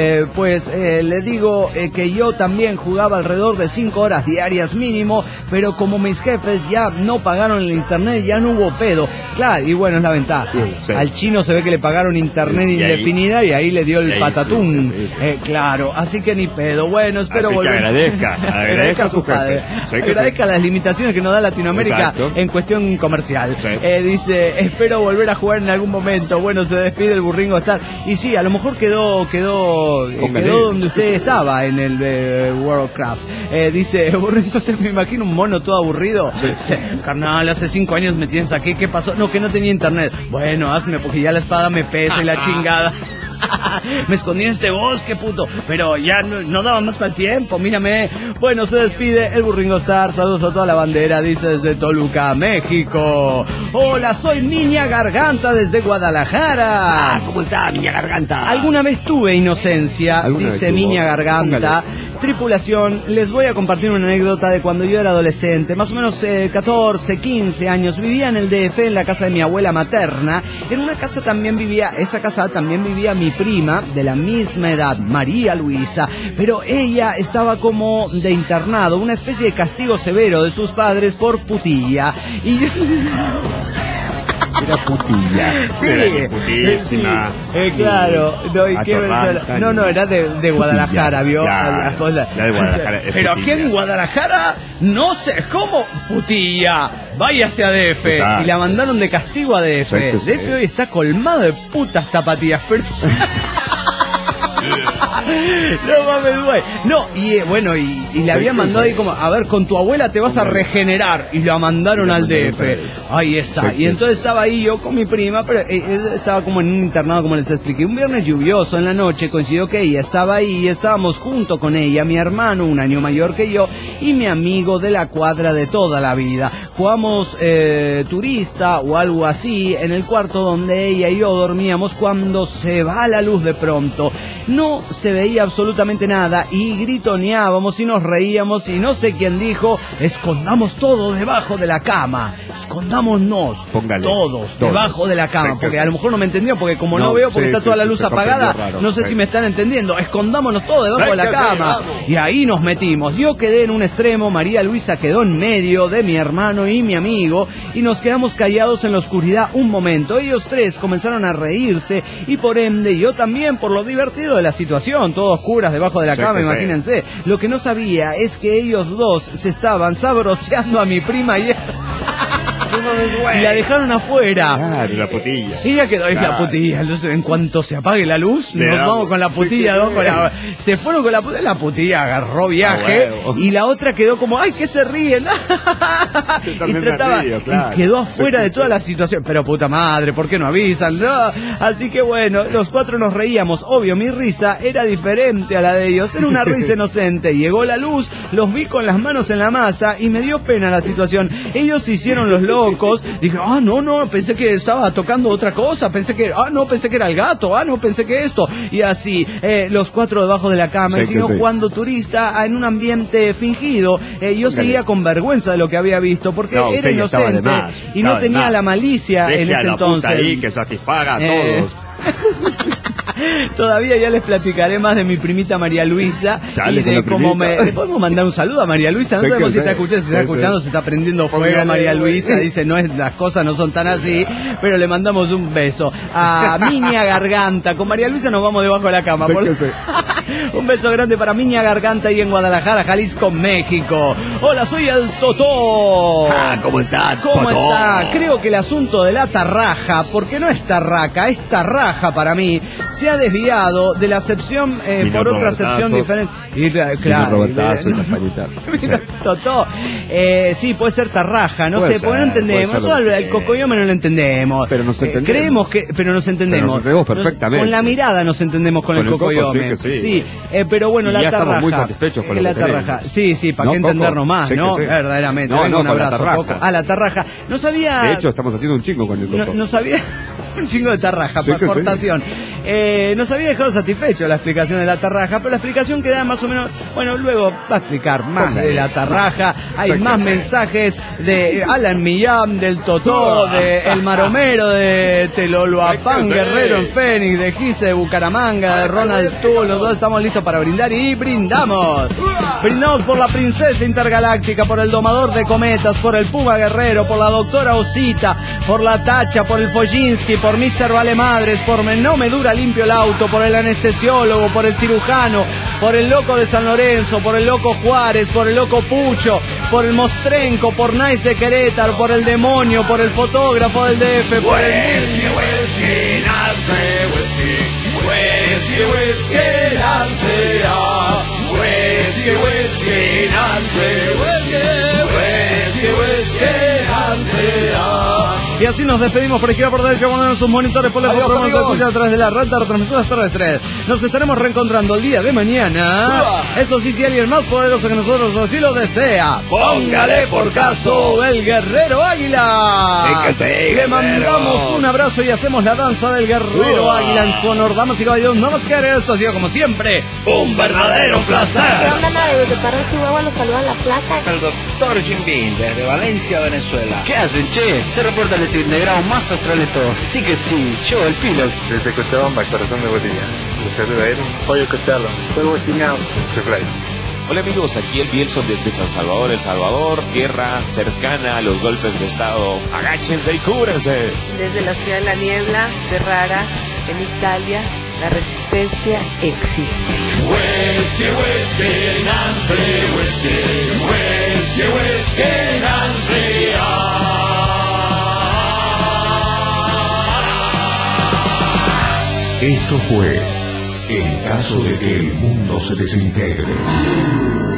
les digo que yo también jugaba alrededor de 5 horas diarias mínimo, pero como mis jefes ya no pagaron el internet, ya no hubo pedo. Claro, y bueno, es la ventaja. Al chino se ve que le pagaron internet indefinida y ahí le dio el patatún. Claro, así que ni pedo. Bueno, espero volver. Agradezca a sus jefes. Agradezca las limitaciones que nos da Latinoamérica en cuestión comercial. Dice, espero volver a jugar en algún momento. Bueno, se despide el Burringo Star. Y sí, a lo mejor quedó donde usted estaba en el Warcraft. Dice, Burringo, me imagino un mono todo aburrido. Carnal, hace 5 años me tienes aquí, ¿qué pasó? No, que no tenía internet. Bueno, hazme, porque ya la espada me pesa y la chingada. Me escondí en este bosque, puto, pero ya no daba más para el tiempo, mírame. Bueno, se despide el Burringo Star. Saludos a toda la bandera, dice desde Toluca, México. Hola, soy Miña Garganta desde Guadalajara. ¿Cómo está, Miña Garganta? Alguna vez tuve inocencia, dice Miña Garganta. Tripulación, les voy a compartir una anécdota de cuando yo era adolescente, más o menos 14, 15 años. Vivía en el DF, en la casa de mi abuela materna. En una casa también vivía mi prima de la misma edad, María Luisa, pero ella estaba como de internado, una especie de castigo severo de sus padres por putilla. Y yo... Era putilla. Sí, era putísima. Claro. No, era de Guadalajara, ¿vio? La de Guadalajara. Pero aquí en Guadalajara, no sé cómo, putilla. Váyase a DF. Exacto. Y la mandaron de castigo a DF. DF hoy está colmado de putas tapatías, pero... No mames, güey. No, y bueno, y le habían mandado ahí como, a ver, con tu abuela te vas a regenerar. Y la mandaron al DF. Ahí está. Y entonces estaba ahí yo con mi prima, pero estaba como en un internado, como les expliqué. Un viernes lluvioso en la noche, coincidió que ella estaba ahí y estábamos junto con ella, mi hermano, un año mayor que yo, y mi amigo de la cuadra de toda la vida. Jugamos turista o algo así en el cuarto donde ella y yo dormíamos cuando se va la luz de pronto. No se veía absolutamente nada y gritoneábamos y nos reíamos y no sé quién dijo, escondamos todo debajo de la cama, escondámonos todos debajo de la cama, porque a lo mejor no me entendió, porque como no veo porque está toda la luz apagada, no sé si me están entendiendo, escondámonos todos debajo de la cama. Y ahí nos metimos, yo quedé en un extremo, María Luisa quedó en medio de mi hermano y mi amigo y nos quedamos callados en la oscuridad un momento. Ellos tres comenzaron a reírse y por ende yo también, por lo divertido de la situación, todos curas debajo de la cama, imagínense. Lo que no sabía es que ellos dos se estaban sabroseando a mi prima y la dejaron afuera. Claro, la putilla. Ella quedó ahí, la putilla. Entonces, en cuanto se apague la luz, nos vamos con la putilla. ¿No? Se fueron con la putilla, agarró viaje. Y la otra quedó como, ¡ay, que se ríen! Y trataba, y quedó afuera de toda la situación. Pero puta madre, ¿por qué no avisan? No. Así que bueno, los cuatro nos reíamos. Obvio, mi risa era diferente a la de ellos. Era una risa inocente. Llegó la luz, los vi con las manos en la masa y me dio pena la situación. Ellos se hicieron los locos. Dije, no, pensé que estaba tocando otra cosa, pensé que era el gato, no, pensé que esto, y así, los cuatro debajo de la cama, y siguió jugando turista en un ambiente fingido. Yo seguía con vergüenza de lo que había visto, porque era inocente, y no tenía la malicia en ese entonces. Ahí que satisfaga a todos. Todavía ya les platicaré más de mi primita María Luisa. Chale, y de cómo ¿le podemos mandar un saludo a María Luisa? No sabemos si está escuchando, se está prendiendo fuego María Luisa. Dice, las cosas no son tan así, pero le mandamos un beso. A Miña Garganta. Con María Luisa nos vamos debajo de la cama. Un beso grande para Miña Garganta ahí en Guadalajara, Jalisco, México. Hola, soy el Totó. ¿Cómo está? ¿Cómo está? Creo que el asunto de la tarraja, porque no es tarraca, es tarraja para mí, se ha desviado de la acepción por otra acepción diferente. Claro, Totó. Sí, puede ser tarraja, no sé, porque no entendemos. Nosotros el cocoyome no lo entendemos. Pero nos entendemos. Creemos que, pero nos entendemos. Pero nos entendemos perfectamente. Con la mirada nos entendemos con el cocoyome. Sí, pero bueno, la tarraja. Estamos muy satisfechos con la tarraja. Sí, para que entendernos más, ¿no? Verdaderamente. Un abrazo, Coco. A la tarraja. No sabía. De hecho, estamos haciendo un chingo con el coco. No sabía. Un chingo de tarraja, por aportación. Nos había dejado satisfecho la explicación de la tarraja, pero la explicación queda más o menos... Bueno, luego va a explicar más de la tarraja. Hay más mensajes de Alan Millán, del Totó, de El Maromero, de Teloloapán, Guerrero en Fénix, de Gise de Bucaramanga, de Ronald Tull. Los dos estamos listos para brindar y brindamos. Brindamos por la princesa intergaláctica, por el domador de cometas, por el Puma Guerrero, por la doctora Osita, por la Tacha, por el Fojinsky, por Mr. Vale Madres, por No Me Dura Limpio el Auto, por el anestesiólogo, por el cirujano, por el loco de San Lorenzo, por el loco Juárez, por el loco Pucho, por el Mostrenco, por Nice de Querétaro, por el demonio, por el fotógrafo del DF, por el... Y así nos despedimos por izquierda, por derecha, poniendo sus monitores por la escuchar a través de la red de retransmisoras terrestres. Nos estaremos reencontrando el día de mañana. Eso sí, si alguien más poderoso que nosotros así lo desea, póngale por caso el Guerrero Águila. Sí, le mandamos un abrazo y hacemos la danza del Guerrero Águila en su honor. Damas y caballeros, no más que esto ha sido como siempre un verdadero placer. ¿Qué onda, nave? De Parral, Chihuahua, nos saluda la placa. El doctor Jim Bean, desde Valencia, Venezuela. ¿Qué hacen, che? Se reporta el desintegrado más astral de todos. Sí que sí, yo, el Pilox. Desde Cochabamba, Corazón de Bolivia. Les saluda él, Pollo Cochalo, Fuego Chiñao, Chefray. Hola amigos, aquí el Bielson desde San Salvador, El Salvador, tierra cercana a los golpes de estado. Agáchense y cúbrense. Desde la ciudad de la niebla, Ferrara, en Italia, la resistencia existe. Whiskey, whiskey, Nancy, whiskey, whiskey, whiskey, Nancy. Esto fue En caso de que el mundo se desintegre.